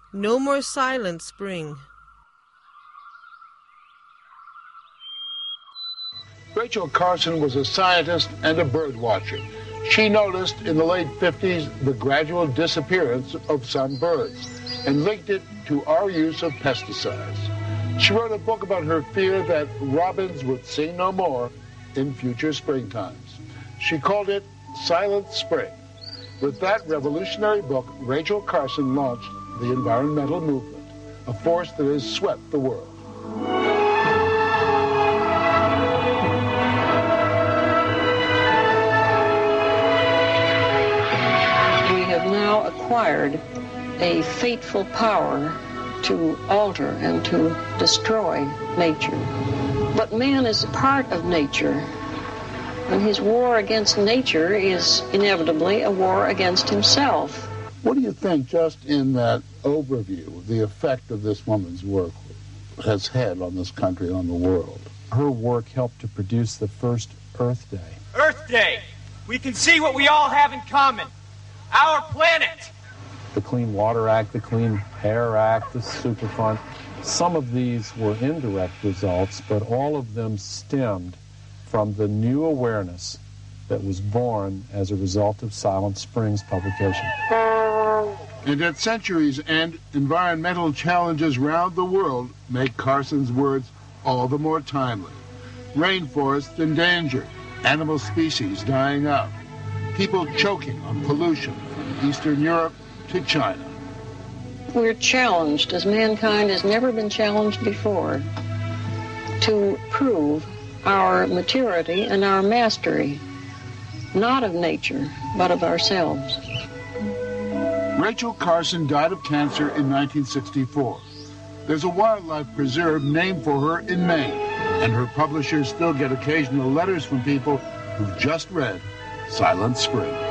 No more Silent Spring. Rachel Carson was a scientist and a bird watcher. She noticed in the late 50s the gradual disappearance of some birds and linked it to our use of pesticides. She wrote a book about her fear that robins would sing no more in future springtimes. She called it Silent Spring. With that revolutionary book, Rachel Carson launched the environmental movement, a force that has swept the world. We have now acquired a fateful power to alter and to destroy nature. But man is a part of nature, and his war against nature is inevitably a war against himself. What do you think, just in that overview, the effect of this woman's work has had on this country and on the world? Her work helped to produce the first Earth Day. Earth Day! We can see what we all have in common. Our planet! The Clean Water Act, the Clean Air Act, the Superfund. Some of these were indirect results, but all of them stemmed from the new awareness that was born as a result of Silent Spring's publication. And at centuries' end, environmental challenges around the world make Carson's words all the more timely. Rainforests endangered, animal species dying out, people choking on pollution from Eastern Europe to China. We're challenged, as mankind has never been challenged before, to prove our maturity and our mastery, not of nature, but of ourselves. Rachel Carson died of cancer in 1964. There's a wildlife preserve named for her in Maine, and her publishers still get occasional letters from people who've just read Silent Spring.